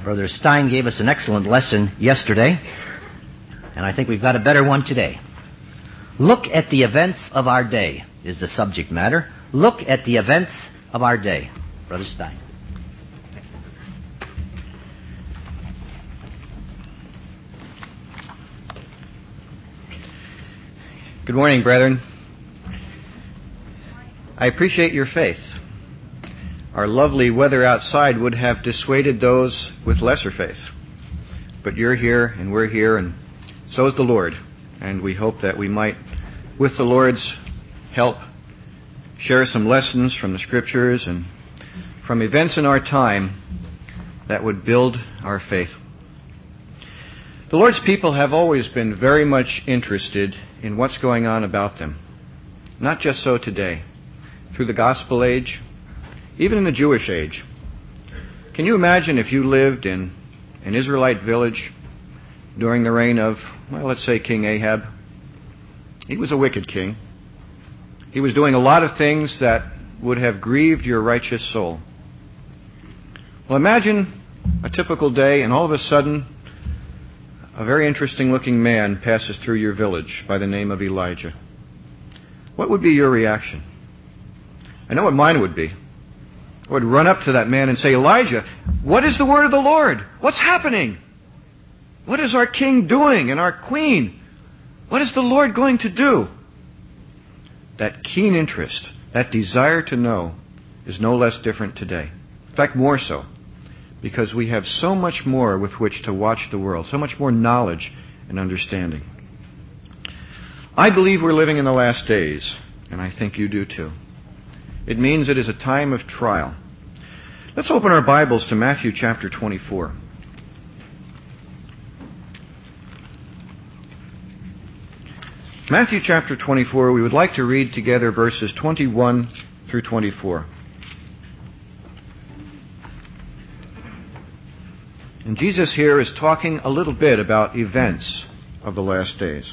Brother Stein gave us an excellent lesson yesterday, and I think we've got a better one today. Look at the events of our day is the subject matter. Look at the events of our day. Brother Stein. Good morning, brethren. I appreciate your faith. Our lovely weather outside would have dissuaded those with lesser faith. But you're here, and we're here, and so is the Lord. And we hope that we might, with the Lord's help, share some lessons from the Scriptures and from events in our time that would build our faith. The Lord's people have always been very much interested in what's going on about them. Not just so today. Through the Gospel age, even in the Jewish age. Can you imagine if you lived in an Israelite village during the reign of, well, let's say King Ahab? He was a wicked king. He was doing a lot of things that would have grieved your righteous soul. Well, imagine a typical day, and all of a sudden, a very interesting-looking man passes through your village by the name of Elijah. What would be your reaction? I know what mine would be. I would run up to that man and say, Elijah, what is the word of the Lord? What's happening? What is our king doing and our queen? What is the Lord going to do? That keen interest, that desire to know, is no less different today. In fact, more so. Because we have so much more with which to watch the world, so much more knowledge and understanding. I believe we're living in the last days, and I think you do too. It means it is a time of trial. Let's open our Bibles to Matthew chapter 24. Matthew chapter 24, we would like to read together verses 21 through 24. And Jesus here is talking a little bit about events of the last days.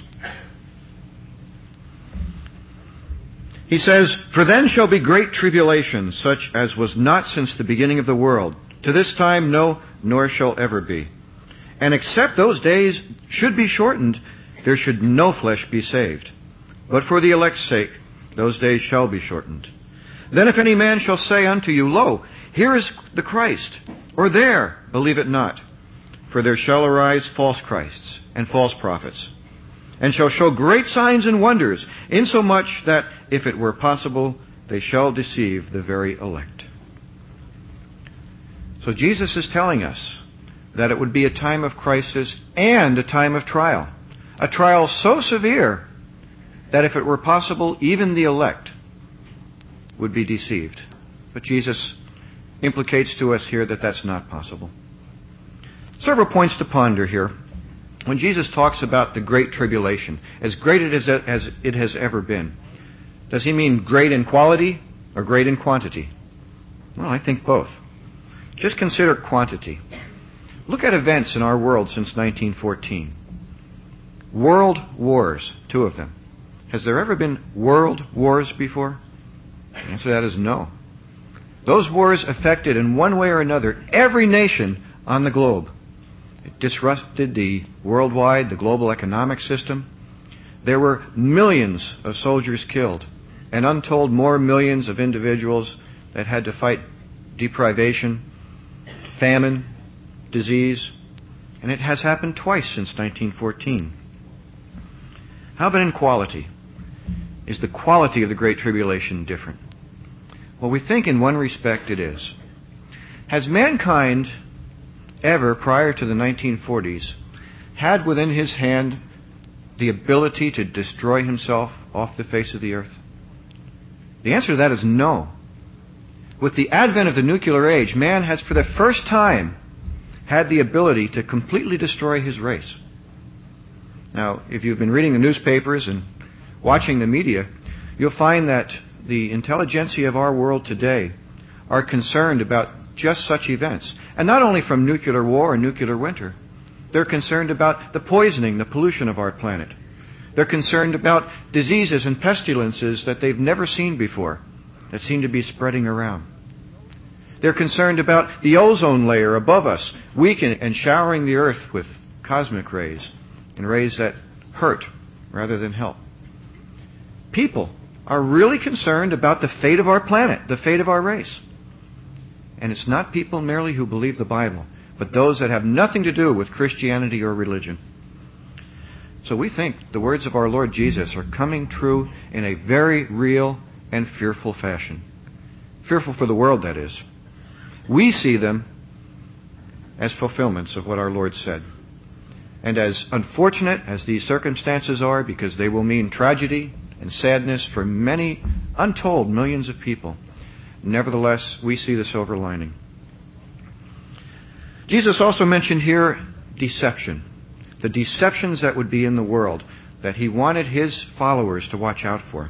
He says, For then shall be great tribulation, such as was not since the beginning of the world. To this time no, nor shall ever be. And except those days should be shortened, there should no flesh be saved. But for the elect's sake, those days shall be shortened. Then if any man shall say unto you, Lo, here is the Christ, or there, believe it not. For there shall arise false Christs and false prophets, and shall show great signs and wonders, insomuch that, if it were possible, they shall deceive the very elect. So Jesus is telling us that it would be a time of crisis and a time of trial. A trial so severe that if it were possible, even the elect would be deceived. But Jesus implicates to us here that that's not possible. Several points to ponder here. When Jesus talks about the great tribulation, as great as it has ever been, does he mean great in quality or great in quantity? Well, I think both. Just consider quantity. Look at events in our world since 1914. World wars, 2 of them. Has there ever been world wars before? The answer to that is no. Those wars affected in one way or another every nation on the globe. It disrupted the global economic system. There were millions of soldiers killed, and untold more millions of individuals that had to fight deprivation, famine, disease, and it has happened twice since 1914. How about in quality? Is the quality of the Great Tribulation different? Well, we think in one respect it is. Has mankind ever, prior to the 1940s, had within his hand the ability to destroy himself off the face of the earth? The answer to that is no. With the advent of the nuclear age, man has for the first time had the ability to completely destroy his race. Now, if you've been reading the newspapers and watching the media, you'll find that the intelligentsia of our world today are concerned about just such events. And not only from nuclear war and nuclear winter. They're concerned about the poisoning, the pollution of our planet. They're concerned about diseases and pestilences that they've never seen before, that seem to be spreading around. They're concerned about the ozone layer above us, weakening and showering the earth with cosmic rays, and rays that hurt rather than help. People are really concerned about the fate of our planet, the fate of our race. And it's not people merely who believe the Bible, but those that have nothing to do with Christianity or religion. So we think the words of our Lord Jesus are coming true in a very real and fearful fashion. Fearful for the world, that is. We see them as fulfillments of what our Lord said. And as unfortunate as these circumstances are, because they will mean tragedy and sadness for many untold millions of people, nevertheless, we see the silver lining. Jesus also mentioned here deception, the deceptions that would be in the world that he wanted his followers to watch out for.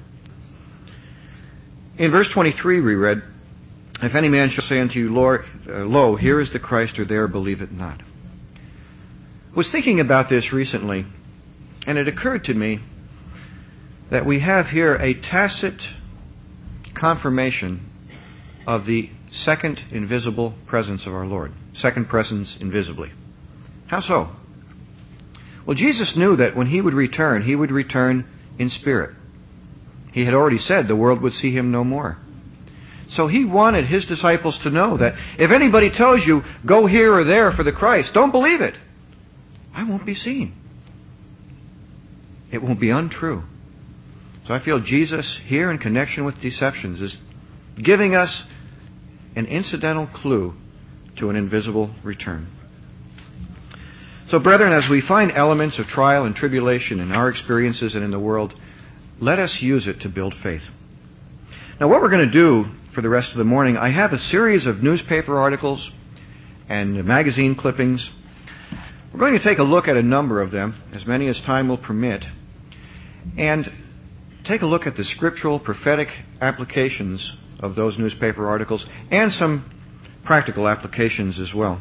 In verse 23 we read, "If any man shall say unto you, Lo, here is the Christ, or there, believe it not." I was thinking about this recently, and it occurred to me that we have here a tacit confirmation of the second invisible presence of our Lord. Second presence invisibly. How so? Well, Jesus knew that when he would return in spirit. He had already said the world would see him no more. So he wanted his disciples to know that if anybody tells you, go here or there for the Christ, don't believe it. I won't be seen. It won't be untrue. So I feel Jesus here in connection with deceptions is giving us an incidental clue to an invisible return. So brethren, as we find elements of trial and tribulation in our experiences and in the world, let us use it to build faith. Now what we're going to do for the rest of the morning, I have a series of newspaper articles and magazine clippings. We're going to take a look at a number of them, as many as time will permit, and take a look at the scriptural prophetic applications of those newspaper articles and some practical applications as well.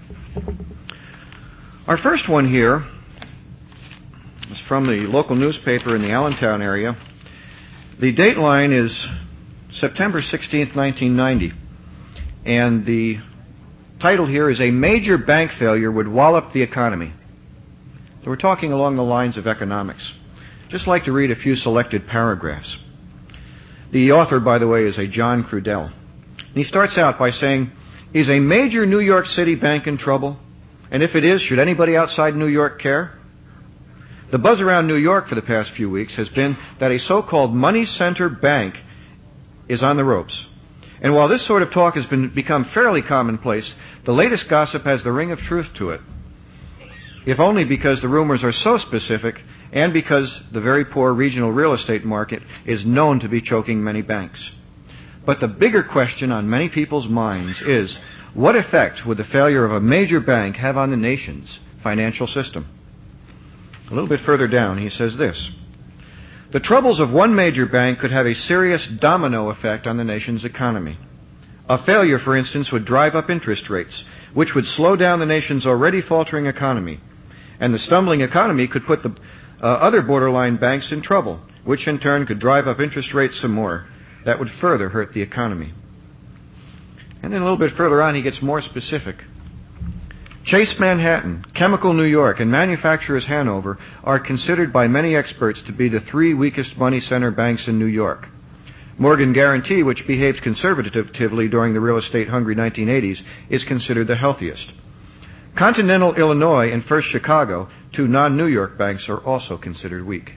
Our first one here is from the local newspaper in the Allentown area. The date line is September 16th, 1990, and the title here is "A Major Bank Failure Would Wallop the Economy." So we're talking along the lines of economics. Just like to read a few selected paragraphs. The author, by the way, is a John Crudell. And he starts out by saying, "Is a major New York City bank in trouble? And if it is, should anybody outside New York care? The buzz around New York for the past few weeks has been that a so-called money center bank is on the ropes. And while this sort of talk has become fairly commonplace, the latest gossip has the ring of truth to it. If only because the rumors are so specific and because the very poor regional real estate market is known to be choking many banks. But the bigger question on many people's minds is, what effect would the failure of a major bank have on the nation's financial system?" A little bit further down, he says this: "The troubles of one major bank could have a serious domino effect on the nation's economy. A failure, for instance, would drive up interest rates, which would slow down the nation's already faltering economy. And the stumbling economy could put the other borderline banks in trouble, which in turn could drive up interest rates some more. That would further hurt the economy." And then a little bit further on, he gets more specific. "Chase Manhattan, Chemical New York, and Manufacturers Hanover are considered by many experts to be the three weakest money center banks in New York. Morgan Guarantee, which behaved conservatively during the real estate-hungry 1980s, is considered the healthiest. Continental Illinois and First Chicago, two non-New York banks, are also considered weak."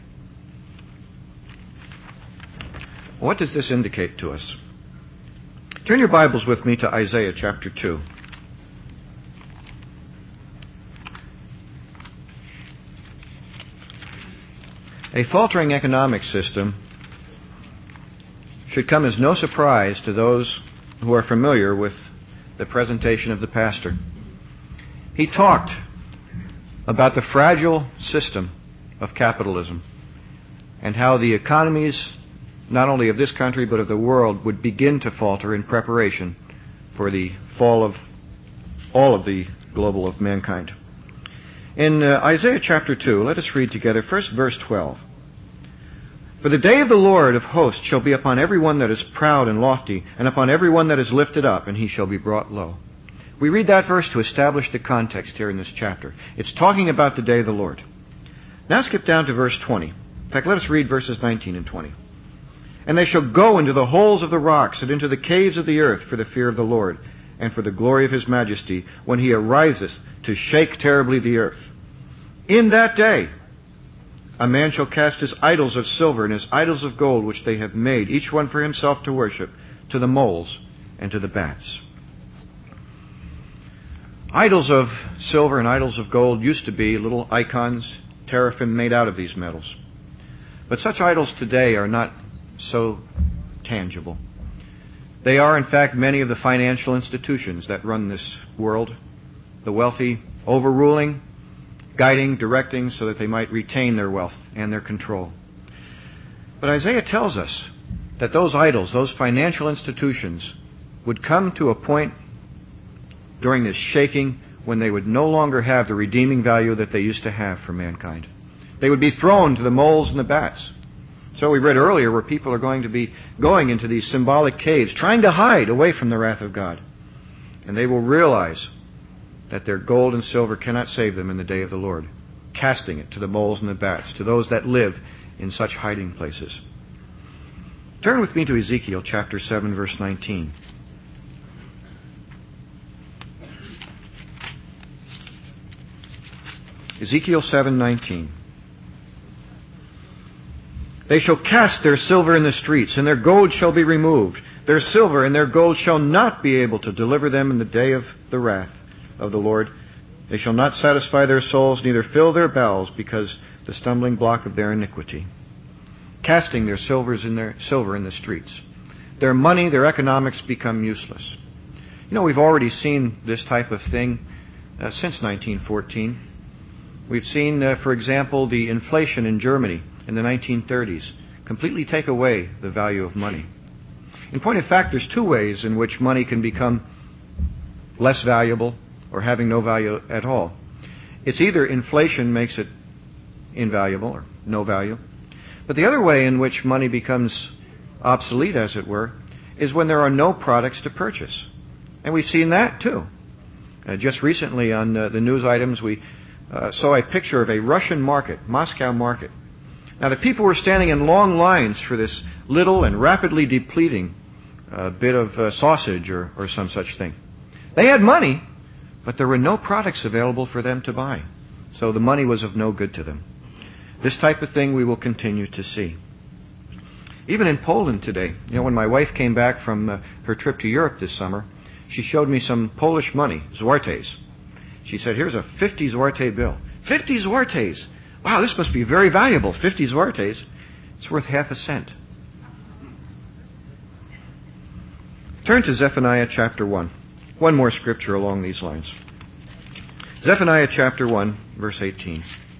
What does this indicate to us? Turn your Bibles with me to Isaiah chapter 2. A faltering economic system should come as no surprise to those who are familiar with the presentation of the pastor. He talked about the fragile system of capitalism and how the economies, not only of this country but of the world, would begin to falter in preparation for the fall of all of the global of mankind. In Isaiah chapter 2, let us read together first verse 12. For the day of the Lord of hosts shall be upon every one that is proud and lofty, and upon every one that is lifted up, and he shall be brought low. We read that verse to establish the context here in this chapter. It's talking about the day of the Lord. Now skip down to verse 20. In fact, let us read verses 19 and 20. And they shall go into the holes of the rocks and into the caves of the earth for the fear of the Lord, and for the glory of his majesty, when he ariseth to shake terribly the earth. In that day a man shall cast his idols of silver and his idols of gold, which they have made, each one for himself to worship, to the moles and to the bats. Idols of silver and idols of gold used to be little icons, teraphim made out of these metals. But such idols today are not so tangible. They are, in fact, many of the financial institutions that run this world, the wealthy overruling, guiding, directing, so that they might retain their wealth and their control. But Isaiah tells us that those idols, those financial institutions, would come to a point during this shaking when they would no longer have the redeeming value that they used to have for mankind. They would be thrown to the moles and the bats. So we read earlier where people are going to be going into these symbolic caves, trying to hide away from the wrath of God. And they will realize that their gold and silver cannot save them in the day of the Lord, casting it to the moles and the bats, to those that live in such hiding places. Turn with me to Ezekiel chapter 7, verse 19. Ezekiel 7:19. They shall cast their silver in the streets, and their gold shall be removed. Their silver and their gold shall not be able to deliver them in the day of the wrath of the Lord. They shall not satisfy their souls, neither fill their bowels, because the stumbling block of their iniquity. Casting their silver in the streets. Their money, their economics become useless. You know, we've already seen this type of thing since 1914. We've seen, for example, the inflation in Germany in the 1930s completely take away the value of money. In point of fact, there's two ways in which money can become less valuable or having no value at all. It's either inflation makes it invaluable or no value, but the other way in which money becomes obsolete, as it were, is when there are no products to purchase. And we've seen that too. Just recently on the news items, we saw a picture of a Russian market, Moscow market. Now, the people were standing in long lines for this little and rapidly depleting bit of sausage or some such thing. They had money, but there were no products available for them to buy. So the money was of no good to them. This type of thing we will continue to see. Even in Poland today, you know, when my wife came back from her trip to Europe this summer, she showed me some Polish money, złotys. She said, here's a 50 złoty bill. 50 złotys! Wow, this must be very valuable. 50 złotys. It's worth half a cent. Turn to Zephaniah chapter 1. One more scripture along these lines. Zephaniah chapter 1, verse 18.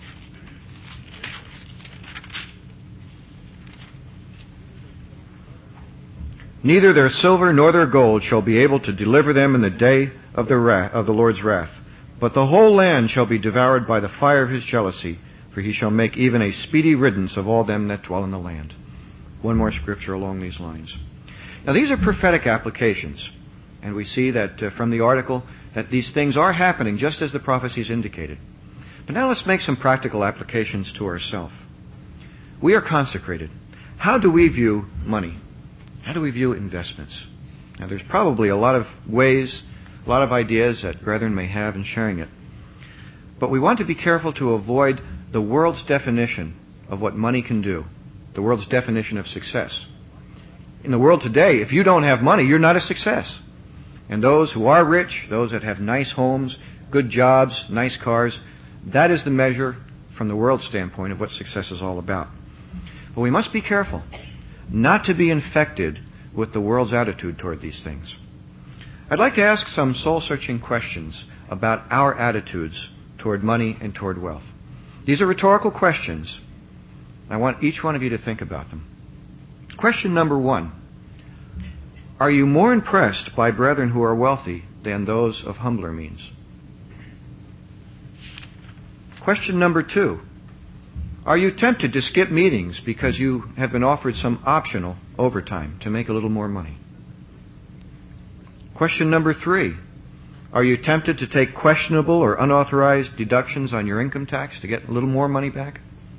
Neither their silver nor their gold shall be able to deliver them in the day of the Lord's wrath. But the whole land shall be devoured by the fire of his jealousy, for he shall make even a speedy riddance of all them that dwell in the land. One more scripture along these lines. Now, these are prophetic applications, and we see that from the article that these things are happening just as the prophecies indicated. But now let's make some practical applications to ourselves. We are consecrated. How do we view money? How do we view investments? Now, there's probably a lot of ways, a lot of ideas that brethren may have in sharing it. But we want to be careful to avoid the world's definition of what money can do, the world's definition of success. In the world today, if you don't have money, you're not a success. And those who are rich, those that have nice homes, good jobs, nice cars, that is the measure from the world's standpoint of what success is all about. But we must be careful not to be infected with the world's attitude toward these things. I'd like to ask some soul-searching questions about our attitudes toward money and toward wealth. These are rhetorical questions. I want each one of you to think about them. Question number 1. Are you more impressed by brethren who are wealthy than those of humbler means? Question number 2. Are you tempted to skip meetings because you have been offered some optional overtime to make a little more money? Question number 3. Are you tempted to take questionable or unauthorized deductions on your income tax to get a little more money back?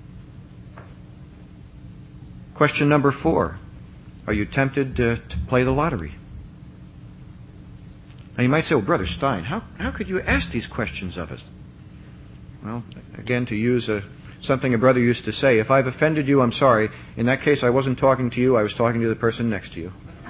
Question number 4. Are you tempted to play the lottery? Now you might say, well, Brother Stein, how could you ask these questions of us? Well, again, to use something a brother used to say, if I've offended you, I'm sorry. In that case, I wasn't talking to you, I was talking to the person next to you.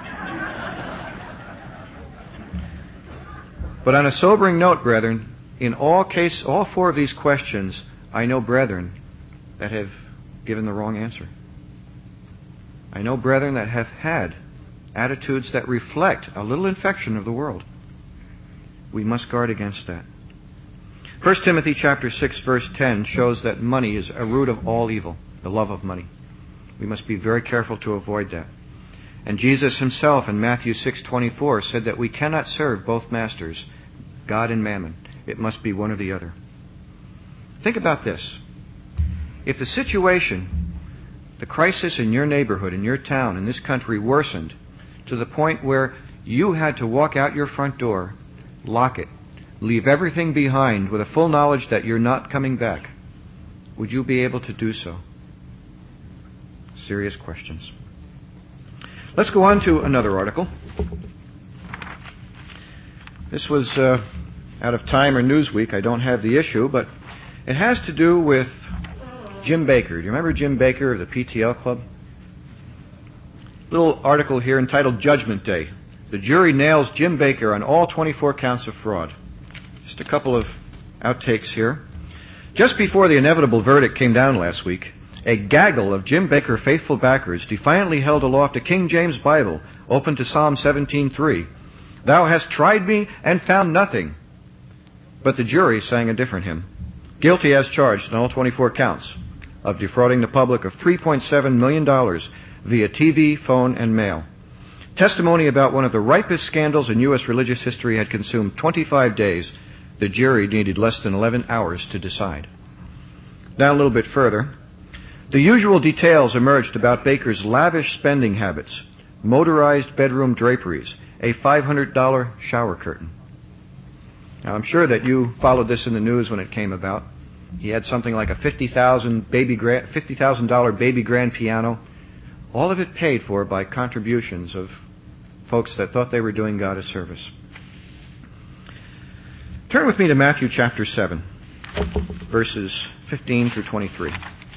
But on a sobering note, brethren, in all 4 of these questions, I know brethren that have given the wrong answer. I know brethren that have had attitudes that reflect a little infection of the world. We must guard against that. 1 Timothy chapter 6, verse 10 shows that money is a root of all evil, the love of money. We must be very careful to avoid that. And Jesus himself in Matthew 6:24 said that we cannot serve both masters, God and mammon. It must be one or the other. Think about this. If the situation, the crisis in your neighborhood, in your town, in this country worsened to the point where you had to walk out your front door, lock it, leave everything behind with a full knowledge that you're not coming back, would you be able to do so? Serious questions. Let's go on to another article. This was out of Time or Newsweek. I don't have the issue, but it has to do with Jim Bakker. Do you remember Jim Bakker of the PTL Club? Little article here entitled Judgment Day. The jury nails Jim Bakker on all 24 counts of fraud. Just a couple of outtakes here. Just before the inevitable verdict came down last week, a gaggle of Jim Bakker faithful backers defiantly held aloft a King James Bible open to Psalm 17:3. Thou hast tried me and found nothing. But the jury sang a different hymn. Guilty as charged on all 24 counts of defrauding the public of $3.7 million via TV, phone, and mail. Testimony about one of the ripest scandals in U.S. religious history had consumed 25 days. The jury needed less than 11 hours to decide. Down a little bit further, the usual details emerged about Bakker's lavish spending habits, motorized bedroom draperies, a $500 shower curtain. Now, I'm sure that you followed this in the news when it came about. He had something like a $50,000 baby grand piano, all of it paid for by contributions of folks that thought they were doing God a service. Turn with me to Matthew chapter 7, verses 15 through 23.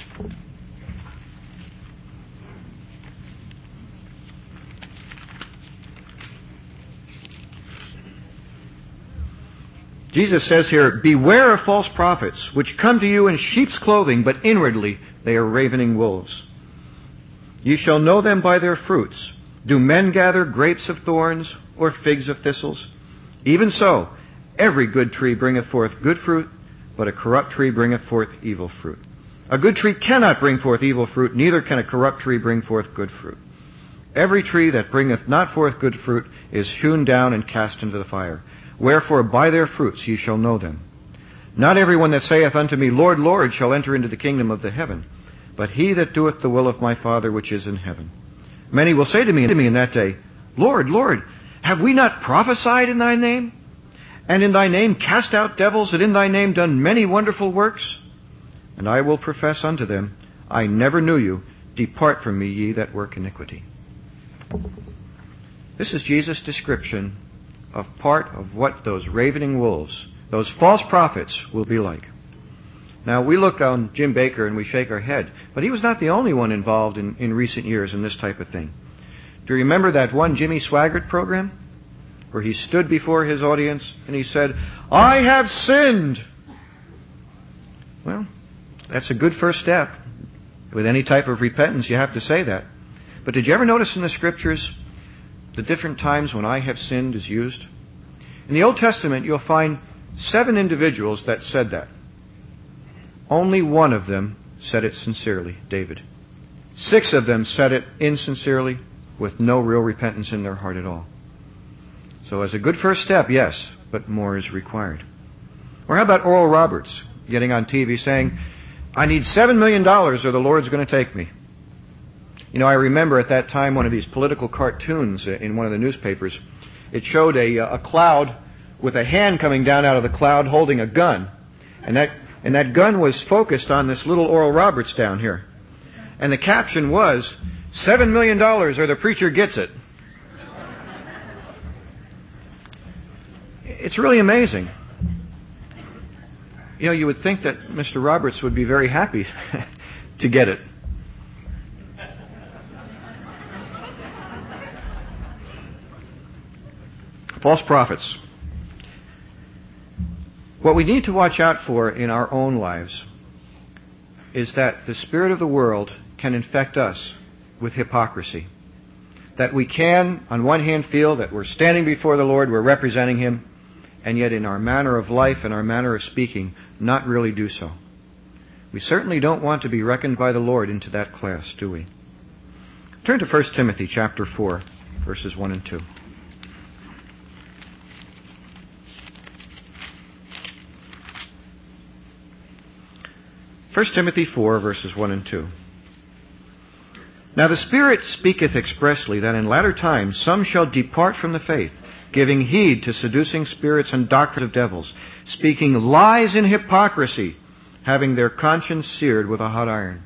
Jesus says here, beware of false prophets, which come to you in sheep's clothing, but inwardly they are ravening wolves. Ye shall know them by their fruits. Do men gather grapes of thorns or figs of thistles? Even so, every good tree bringeth forth good fruit, but a corrupt tree bringeth forth evil fruit. A good tree cannot bring forth evil fruit, neither can a corrupt tree bring forth good fruit. Every tree that bringeth not forth good fruit is hewn down and cast into the fire. Wherefore by their fruits ye shall know them. Not every one that saith unto me, Lord, Lord, shall enter into the kingdom of the heaven, but he that doeth the will of my Father which is in heaven. Many will say to me in that day, Lord, Lord, have we not prophesied in thy name? And in thy name cast out devils, and in thy name done many wonderful works? And I will profess unto them, I never knew you. Depart from me, ye that work iniquity. This is Jesus' description of part of what those ravening wolves, those false prophets, will be like. Now, we look on Jim Bakker and we shake our head, but he was not the only one involved in recent years in this type of thing. Do you remember that one Jimmy Swaggart program where he stood before his audience and he said, I have sinned? Well, that's a good first step. With any type of repentance, you have to say that. But did you ever notice in the Scriptures the different times when I have sinned is used? In the Old Testament, you'll find 7 individuals that said that. Only one of them said it sincerely, David. 6 of them said it insincerely, with no real repentance in their heart at all. So as a good first step, yes, but more is required. Or how about Oral Roberts getting on TV saying, I need $7 million or the Lord's going to take me. You know, I remember at that time one of these political cartoons in one of the newspapers. It showed a cloud with a hand coming down out of the cloud holding a gun. And that gun was focused on this little Oral Roberts down here. And the caption was, $7 million or the preacher gets it. It's really amazing. You know, you would think that Mr. Roberts would be very happy to get it. False prophets. What we need to watch out for in our own lives is that the spirit of the world can infect us with hypocrisy. That we can, on one hand, feel that we're standing before the Lord, we're representing Him, and yet in our manner of life and our manner of speaking, not really do so. We certainly don't want to be reckoned by the Lord into that class, do we? Turn to 1 Timothy chapter 4, verses 1 and 2. 1 Timothy 4, verses 1 and 2. Now the Spirit speaketh expressly that in latter times some shall depart from the faith, giving heed to seducing spirits and doctrine of devils, speaking lies in hypocrisy, having their conscience seared with a hot iron.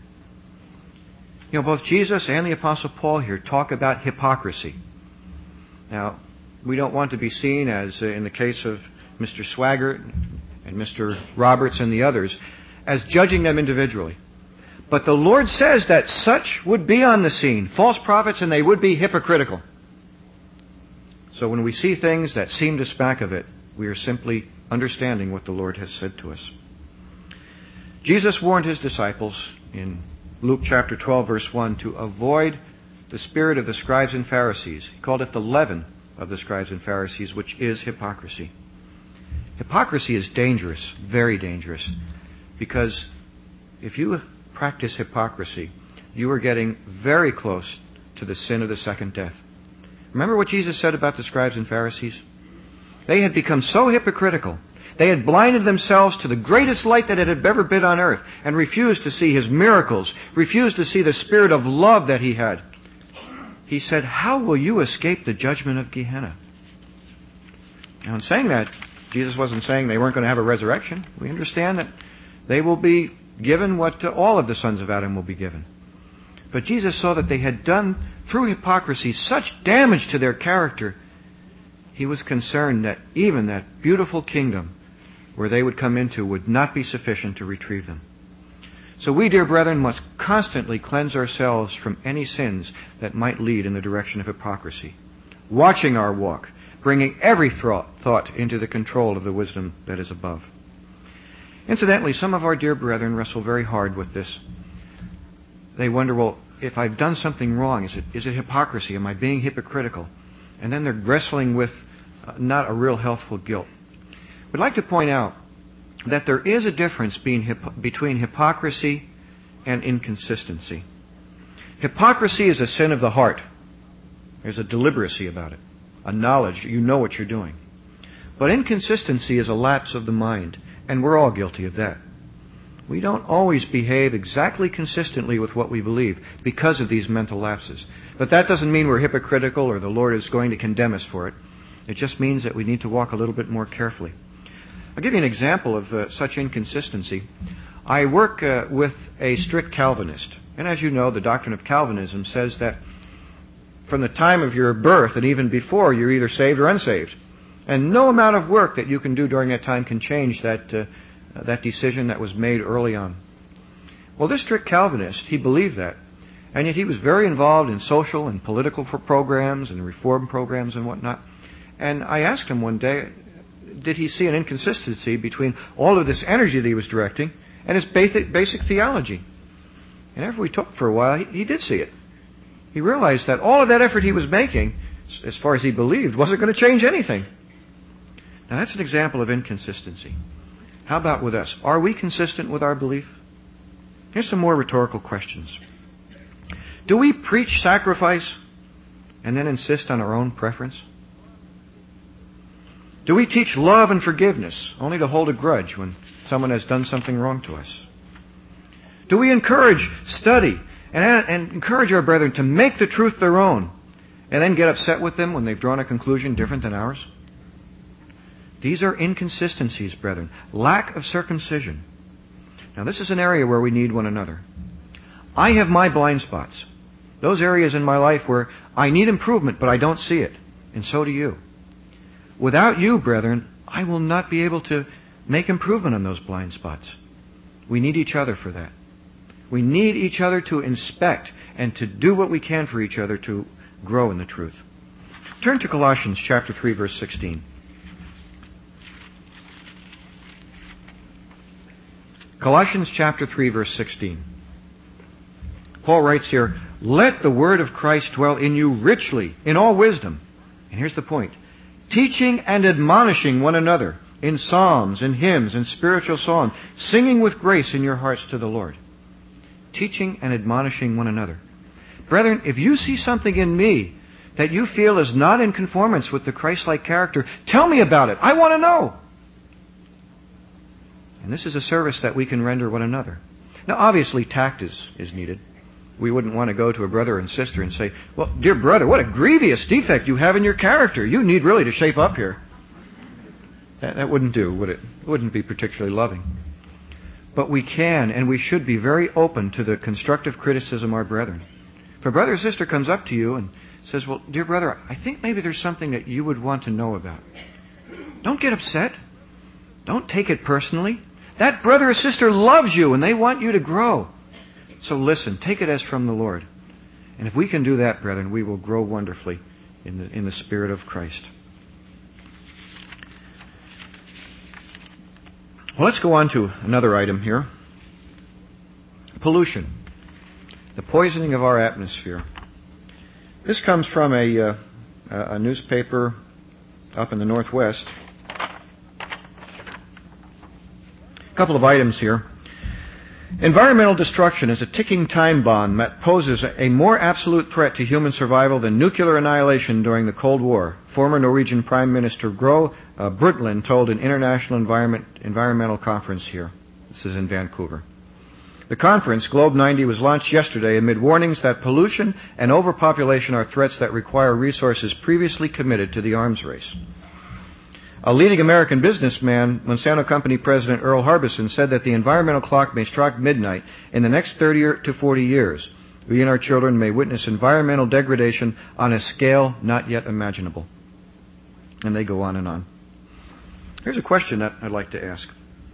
You know, both Jesus and the Apostle Paul here talk about hypocrisy. Now, we don't want to be seen as, in the case of Mr. Swaggart and Mr. Roberts and the others, as judging them individually. But the Lord says that such would be on the scene, false prophets, and they would be hypocritical. So when we see things that seem to smack of it, we are simply understanding what the Lord has said to us. Jesus warned His disciples in Luke chapter 12, verse 1, to avoid the spirit of the scribes and Pharisees. He called it the leaven of the scribes and Pharisees, which is hypocrisy. Hypocrisy is dangerous, very dangerous, because if you practice hypocrisy, you are getting very close to the sin of the second death. Remember what Jesus said about the scribes and Pharisees? They had become so hypocritical. They had blinded themselves to the greatest light that it had ever been on earth and refused to see His miracles, refused to see the spirit of love that He had. He said, how will you escape the judgment of Gehenna? Now in saying that, Jesus wasn't saying they weren't going to have a resurrection. We understand that they will be given what all of the sons of Adam will be given. But Jesus saw that they had done, through hypocrisy, such damage to their character, He was concerned that even that beautiful kingdom where they would come into would not be sufficient to retrieve them. So we, dear brethren, must constantly cleanse ourselves from any sins that might lead in the direction of hypocrisy, watching our walk, bringing every thought into the control of the wisdom that is above. Incidentally, some of our dear brethren wrestle very hard with this. They wonder, well, if I've done something wrong, is it hypocrisy? Am I being hypocritical? And then they're wrestling with not a real healthful guilt. We'd like to point out that there is a difference between hypocrisy and inconsistency. Hypocrisy is a sin of the heart. There's a deliberacy about it, a knowledge. You know what you're doing. But inconsistency is a lapse of the mind, and we're all guilty of that. We don't always behave exactly consistently with what we believe because of these mental lapses. But that doesn't mean we're hypocritical or the Lord is going to condemn us for it. It just means that we need to walk a little bit more carefully. I'll give you an example of such inconsistency. I work with a strict Calvinist. And as you know, the doctrine of Calvinism says that from the time of your birth and even before, you're either saved or unsaved. And no amount of work that you can do during that time can change that decision that was made early on. Well, this strict Calvinist, he believed that. And yet he was very involved in social and political programs and reform programs and whatnot. And I asked him one day, did he see an inconsistency between all of this energy that he was directing and his basic theology? And after we talked for a while, he did see it. He realized that all of that effort he was making, as far as he believed, wasn't going to change anything. Now that's an example of inconsistency. How about with us? Are we consistent with our belief? Here's some more rhetorical questions. Do we preach sacrifice and then insist on our own preference? Do we teach love and forgiveness only to hold a grudge when someone has done something wrong to us? Do we encourage study and encourage our brethren to make the truth their own and then get upset with them when they've drawn a conclusion different than ours? These are inconsistencies, brethren. Lack of circumcision. Now, this is an area where we need one another. I have my blind spots. Those areas in my life where I need improvement, but I don't see it. And so do you. Without you, brethren, I will not be able to make improvement on those blind spots. We need each other for that. We need each other to inspect and to do what we can for each other to grow in the truth. Turn to Colossians chapter 3, verse 16. Colossians chapter 3, verse 16. Paul writes here, "Let the word of Christ dwell in you richly, in all wisdom." And here's the point. "Teaching and admonishing one another in psalms and hymns and spiritual songs, singing with grace in your hearts to the Lord." Teaching and admonishing one another. Brethren, if you see something in me that you feel is not in conformance with the Christ-like character, tell me about it. I want to know. And this is a service that we can render one another. Now, obviously, tact is needed. We wouldn't want to go to a brother and sister and say, "Well, dear brother, what a grievous defect you have in your character. You need really to shape up here." That wouldn't do, would it? It wouldn't be particularly loving. But we can and we should be very open to the constructive criticism of our brethren. If a brother or sister comes up to you and says, "Well, dear brother, I think maybe there's something that you would want to know about," don't get upset. Don't take it personally. That brother or sister loves you and they want you to grow. So listen, take it as from the Lord. And if we can do that, brethren, we will grow wonderfully in the Spirit of Christ. Well, let's go on to another item here. Pollution. The poisoning of our atmosphere. This comes from a newspaper up in the Northwest. A couple of items here. Environmental destruction is a ticking time bomb that poses a more absolute threat to human survival than nuclear annihilation during the Cold War, former Norwegian Prime Minister Gro Brundtland told an international environmental conference here. This is in Vancouver. The conference, Globe 90, was launched yesterday amid warnings that pollution and overpopulation are threats that require resources previously committed to the arms race. A leading American businessman, Monsanto Company President Earl Harbison, said that the environmental clock may strike midnight in the next 30 to 40 years. We and our children may witness environmental degradation on a scale not yet imaginable. And they go on and on. Here's a question that I'd like to ask.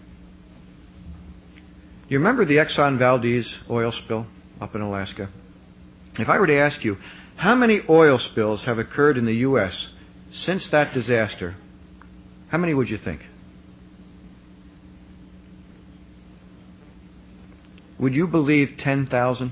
Do you remember the Exxon Valdez oil spill up in Alaska? If I were to ask you, how many oil spills have occurred in the U.S. since that disaster, how many would you think? Would you believe 10,000?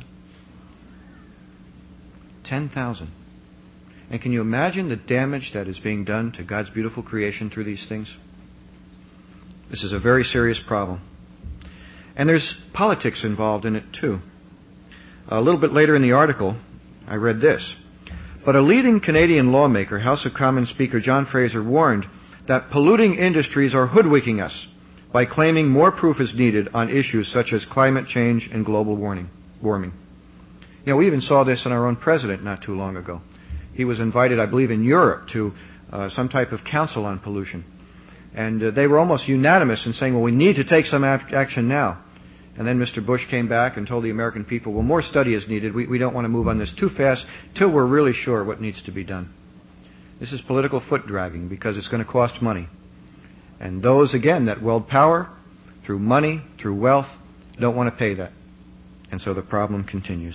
10,000. And can you imagine the damage that is being done to God's beautiful creation through these things? This is a very serious problem. And there's politics involved in it too. A little bit later in the article, I read this. But a leading Canadian lawmaker, House of Commons Speaker John Fraser, warned that polluting industries are hoodwinking us by claiming more proof is needed on issues such as climate change and global warming. You know, we even saw this in our own president not too long ago. He was invited, I believe, in Europe to some type of council on pollution. And they were almost unanimous in saying, well, we need to take some action now. And then Mr. Bush came back and told the American people, well, more study is needed. We don't want to move on this too fast till we're really sure what needs to be done. This is political foot dragging because it's going to cost money. And those, again, that wield power through money, through wealth, don't want to pay that. And so the problem continues.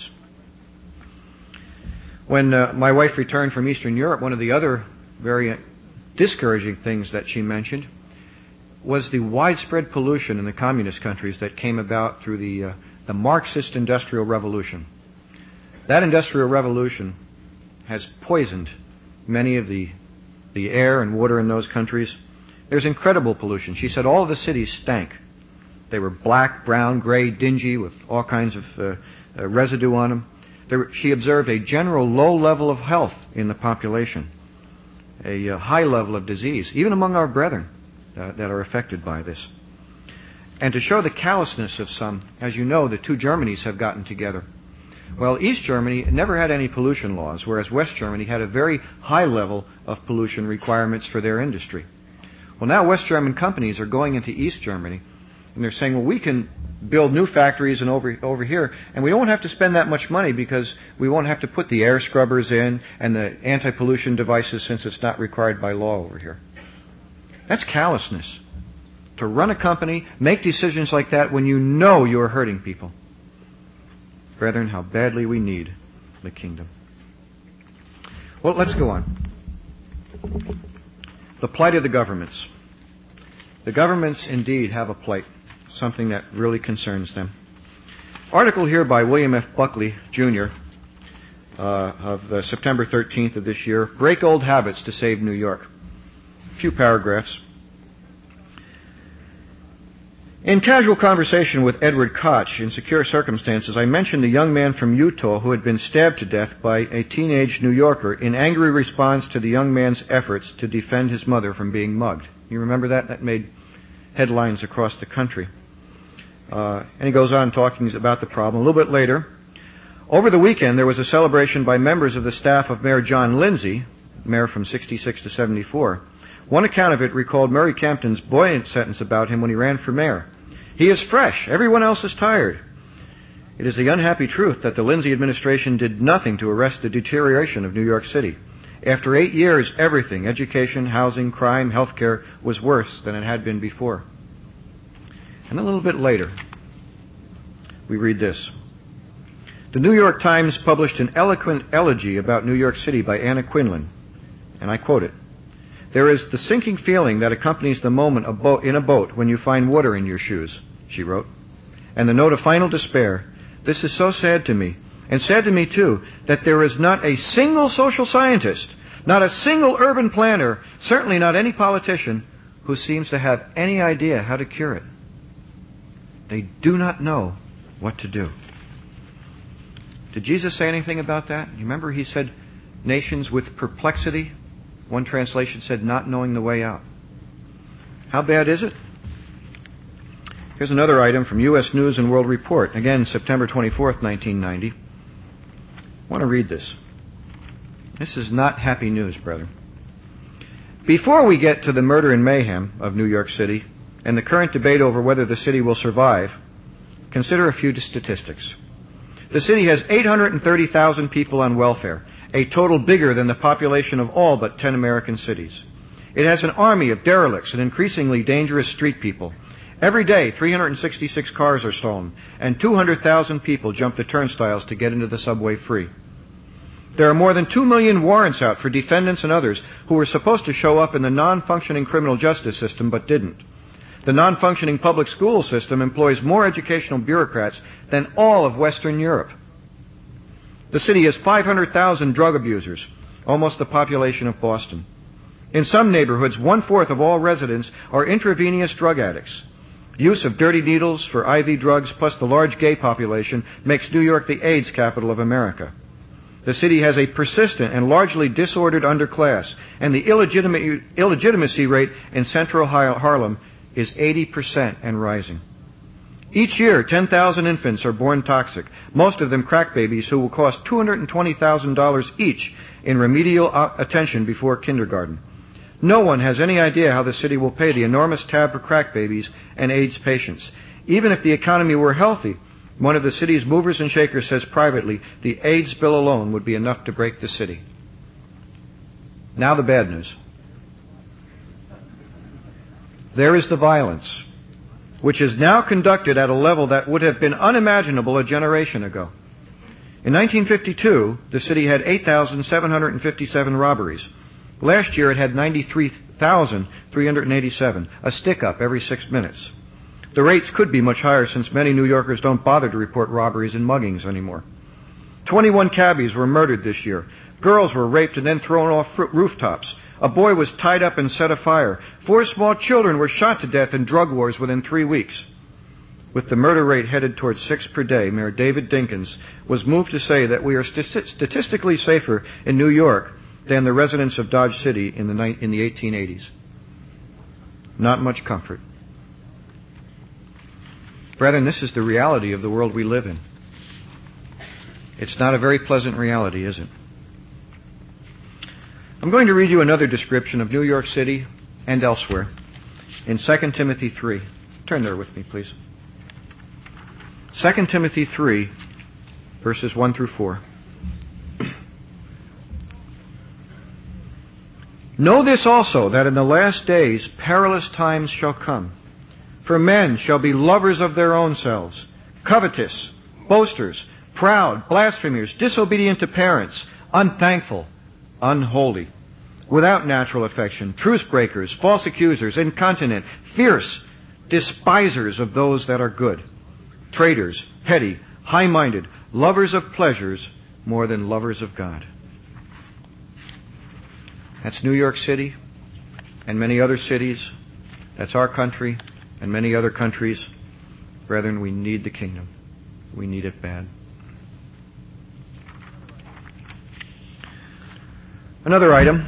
When my wife returned from Eastern Europe, one of the other very discouraging things that she mentioned was the widespread pollution in the communist countries that came about through the Marxist Industrial Revolution. That Industrial Revolution has poisoned many of the air and water in those countries. There's incredible pollution. She said all of the cities stank. They were black, brown, gray, dingy with all kinds of residue on them. She observed a general low level of health in the population, a high level of disease, even among our brethren that are affected by this. And to show the callousness of some, as you know, the two Germanys have gotten together. Well, East Germany never had any pollution laws, whereas West Germany had a very high level of pollution requirements for their industry. Well, now West German companies are going into East Germany, and they're saying, well, we can build new factories and over here, and we won't have to spend that much money because we won't have to put the air scrubbers in and the anti-pollution devices since it's not required by law over here. That's callousness. To run a company, make decisions like that when you know you are hurting people. Brethren, how badly we need the kingdom. Well, let's go on. The plight of the governments. The governments indeed have a plight, something that really concerns them. Article here by William F. Buckley, Jr., of September 13th of this year, Break Old Habits to Save New York. A few paragraphs. In casual conversation with Edward Koch in Secure Circumstances, I mentioned a young man from Utah who had been stabbed to death by a teenage New Yorker in angry response to the young man's efforts to defend his mother from being mugged. You remember that? That made headlines across the country. And he goes on talking about the problem. A little bit later, over the weekend there was a celebration by members of the staff of Mayor John Lindsay, mayor from 66 to 74. One account of it recalled Murray Campton's buoyant sentence about him when he ran for mayor. He is fresh. Everyone else is tired. It is the unhappy truth that the Lindsay administration did nothing to arrest the deterioration of New York City. After 8 years, everything, education, housing, crime, health care, was worse than it had been before. And a little bit later, we read this. The New York Times published an eloquent elegy about New York City by Anna Quinlan, and I quote it. There is the sinking feeling that accompanies the moment in a boat when you find water in your shoes, she wrote, and the note of final despair. This is so sad to me, and sad to me too, that there is not a single social scientist, not a single urban planner, certainly not any politician, who seems to have any idea how to cure it. They do not know what to do. Did Jesus say anything about that? You remember he said, nations with perplexity? One translation said, not knowing the way out. How bad is it? Here's another item from U.S. News and World Report. Again, September 24th, 1990. I want to read this. This is not happy news, brethren. Before we get to the murder and mayhem of New York City and the current debate over whether the city will survive, consider a few statistics. The city has 830,000 people on welfare, a total bigger than the population of all but 10 American cities. It has an army of derelicts and increasingly dangerous street people. Every day, 366 cars are stolen, and 200,000 people jump the turnstiles to get into the subway free. There are more than 2 million warrants out for defendants and others who were supposed to show up in the non-functioning criminal justice system but didn't. The non-functioning public school system employs more educational bureaucrats than all of Western Europe. The city has 500,000 drug abusers, almost the population of Boston. In some neighborhoods, 1/4 of all residents are intravenous drug addicts. Use of dirty needles for IV drugs plus the large gay population makes New York the AIDS capital of America. The city has a persistent and largely disordered underclass, and the illegitimacy rate in central Harlem is 80% and rising. Each year, 10,000 infants are born toxic, most of them crack babies who will cost $220,000 each in remedial attention before kindergarten. No one has any idea how the city will pay the enormous tab for crack babies and AIDS patients. Even if the economy were healthy, one of the city's movers and shakers says privately the AIDS bill alone would be enough to break the city. Now the bad news. There is the violence, which is now conducted at a level that would have been unimaginable a generation ago. In 1952, the city had 8,757 robberies. Last year it had 93,387, a stick-up every 6 minutes. The rates could be much higher since many New Yorkers don't bother to report robberies and muggings anymore. 21 cabbies were murdered this year. Girls were raped and then thrown off rooftops. A boy was tied up and set afire. 4 small children were shot to death in drug wars within 3 weeks. With the murder rate headed towards 6 per day, Mayor David Dinkins was moved to say that we are statistically safer in New York than the residents of Dodge City in the 1880s. Not much comfort. Brethren, this is the reality of the world we live in. It's not a very pleasant reality, is it? I'm going to read you another description of New York City and elsewhere in 2 Timothy 3. Turn there with me, please. 2 Timothy 3, verses 1 through 4. Know this also, that in the last days perilous times shall come. For men shall be lovers of their own selves, covetous, boasters, proud, blasphemers, disobedient to parents, unthankful, unholy, without natural affection, truce breakers, false accusers, incontinent, fierce, despisers of those that are good, traitors, heady, high-minded, lovers of pleasures more than lovers of God. That's New York City and many other cities. That's our country and many other countries. Brethren, we need the kingdom. We need it bad. Another item.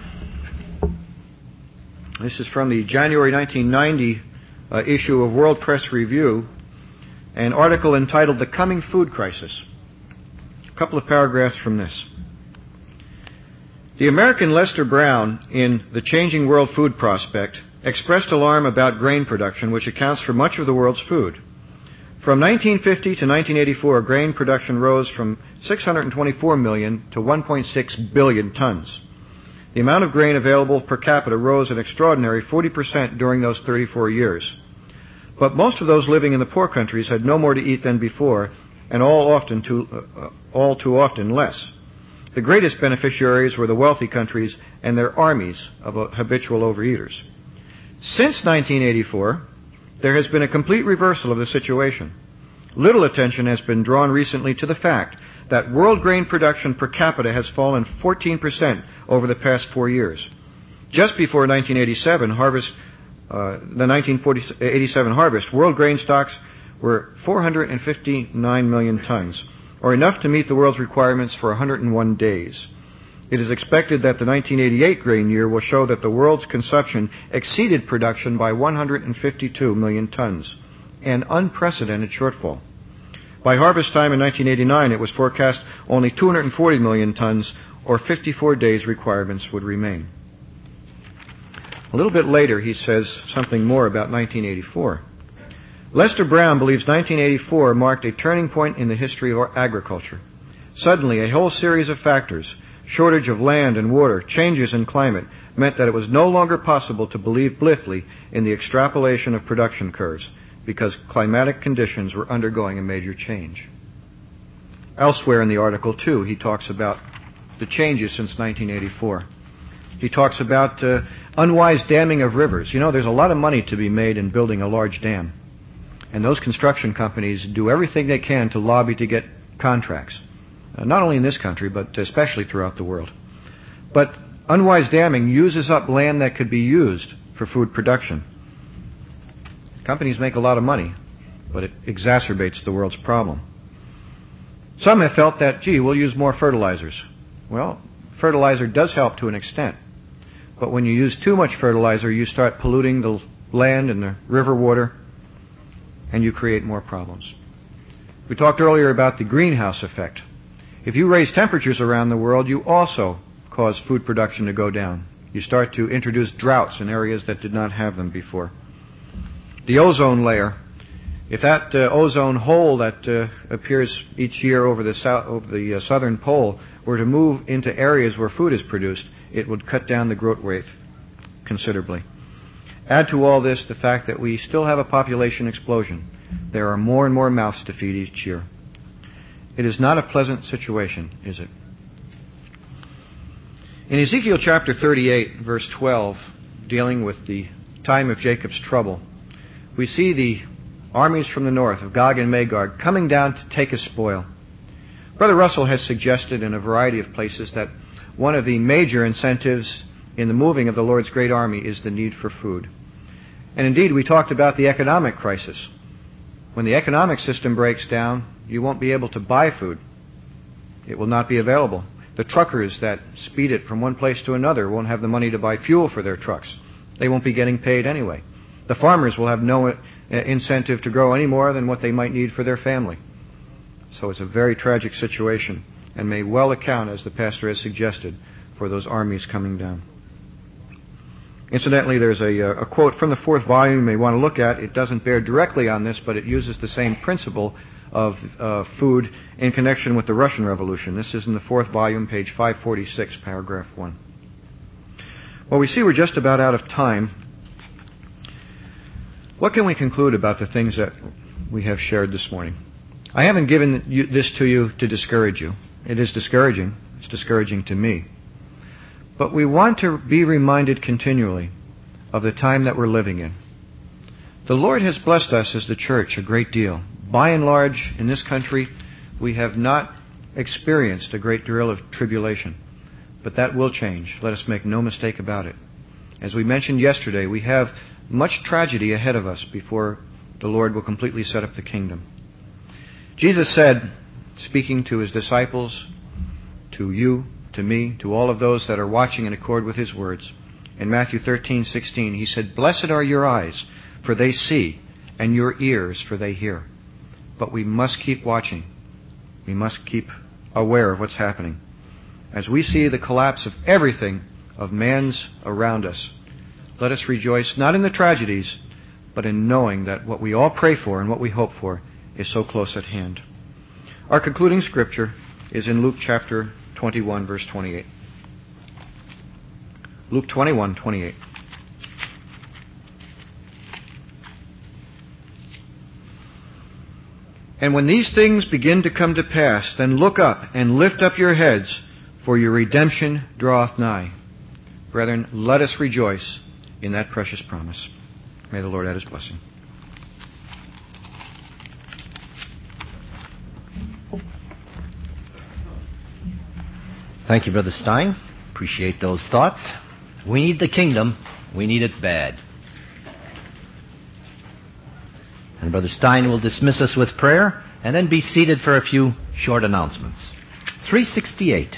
This is from the January 1990 issue of World Press Review, an article entitled The Coming Food Crisis. A couple of paragraphs from this. The American Lester Brown, in The Changing World Food Prospect, expressed alarm about grain production, which accounts for much of the world's food. From 1950 to 1984, grain production rose from 624 million to 1.6 billion tons. The amount of grain available per capita rose an extraordinary 40% during those 34 years. But most of those living in the poor countries had no more to eat than before, and all too often less. The greatest beneficiaries were the wealthy countries and their armies of habitual overeaters. Since 1984, there has been a complete reversal of the situation. Little attention has been drawn recently to the fact that world grain production per capita has fallen 14% over the past 4 years. Just before 1987 harvest, the 1987 harvest, world grain stocks were 459 million tons, or enough to meet the world's requirements for 101 days. It is expected that the 1988 grain year will show that the world's consumption exceeded production by 152 million tons, an unprecedented shortfall. By harvest time in 1989, it was forecast only 240 million tons, or 54 days requirements would remain. A little bit later, he says something more about 1984. Lester Brown believes 1984 marked a turning point in the history of agriculture. Suddenly, a whole series of factors, shortage of land and water, changes in climate, meant that it was no longer possible to believe blithely in the extrapolation of production curves, because climatic conditions were undergoing a major change. Elsewhere in the article, too, he talks about the changes since 1984. He talks about unwise damming of rivers. You know, there's a lot of money to be made in building a large dam. And those construction companies do everything they can to lobby to get contracts. Not only in this country, but especially throughout the world. But unwise damming uses up land that could be used for food production. Companies make a lot of money, but it exacerbates the world's problem. Some have felt that, gee, we'll use more fertilizers. Well, fertilizer does help to an extent. But when you use too much fertilizer, you start polluting the land and the river water, and you create more problems. We talked earlier about the greenhouse effect. If you raise temperatures around the world, you also cause food production to go down. You start to introduce droughts in areas that did not have them before. The ozone layer, if that ozone hole that appears each year over the southern pole were to move into areas where food is produced, it would cut down the growth rate considerably. Add to all this the fact that we still have a population explosion. There are more and more mouths to feed each year. It is not a pleasant situation, is it? In Ezekiel chapter 38, verse 12, dealing with the time of Jacob's trouble, we see the armies from the north of Gog and Magog coming down to take a spoil. Brother Russell has suggested in a variety of places that one of the major incentives in the moving of the Lord's great army is the need for food. And indeed, we talked about the economic crisis. When the economic system breaks down, you won't be able to buy food. It will not be available. The truckers that speed it from one place to another won't have the money to buy fuel for their trucks. They won't be getting paid anyway. The farmers will have no incentive to grow any more than what they might need for their family. So it's a very tragic situation and may well account, as the pastor has suggested, for those armies coming down. Incidentally, there's a quote from the 4th volume you may want to look at. It doesn't bear directly on this, but it uses the same principle of food in connection with the Russian Revolution. This is in the 4th volume, page 546, paragraph 1. Well, we see we're just about out of time. What can we conclude about the things that we have shared this morning? I haven't given this to you to discourage you. It is discouraging. It's discouraging to me. But we want to be reminded continually of the time that we're living in. The Lord has blessed us as the church a great deal. By and large, in this country, we have not experienced a great deal of tribulation. But that will change. Let us make no mistake about it. As we mentioned yesterday, we have much tragedy ahead of us before the Lord will completely set up the kingdom. Jesus said, speaking to his disciples, to you, to me, to all of those that are watching in accord with his words, in Matthew 13:16, he said, "Blessed are your eyes, for they see, and your ears, for they hear." But we must keep watching. We must keep aware of what's happening. As we see the collapse of everything of man's around us, let us rejoice not in the tragedies, but in knowing that what we all pray for and what we hope for is so close at hand. Our concluding scripture is in Luke chapter 21, verse 28. Luke 21, 28. "And when these things begin to come to pass, then look up and lift up your heads, for your redemption draweth nigh." Brethren, let us rejoice in that precious promise. May the Lord add his blessing. Thank you, Brother Stein. Appreciate those thoughts. We need the kingdom. We need it bad. And Brother Stein will dismiss us with prayer and then be seated for a few short announcements. 368.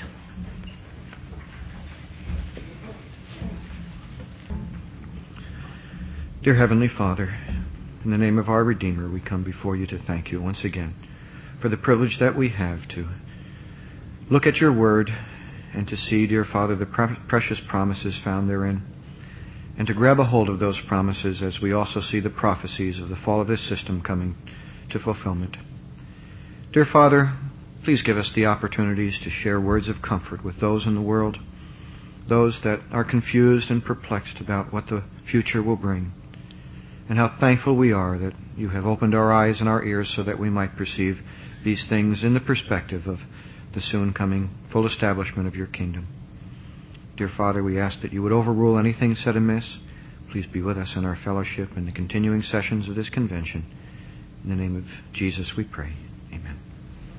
Dear Heavenly Father, in the name of our Redeemer, we come before you to thank you once again for the privilege that we have to look at your word and to see, dear Father, the precious promises found therein, and to grab a hold of those promises as we also see the prophecies of the fall of this system coming to fulfillment. Dear Father, please give us the opportunities to share words of comfort with those in the world, those that are confused and perplexed about what the future will bring, and how thankful we are that you have opened our eyes and our ears so that we might perceive these things in the perspective of the soon coming full establishment of your kingdom. Dear Father, we ask that you would overrule anything said amiss. Please be with us in our fellowship and the continuing sessions of this convention. In the name of Jesus we pray. Amen.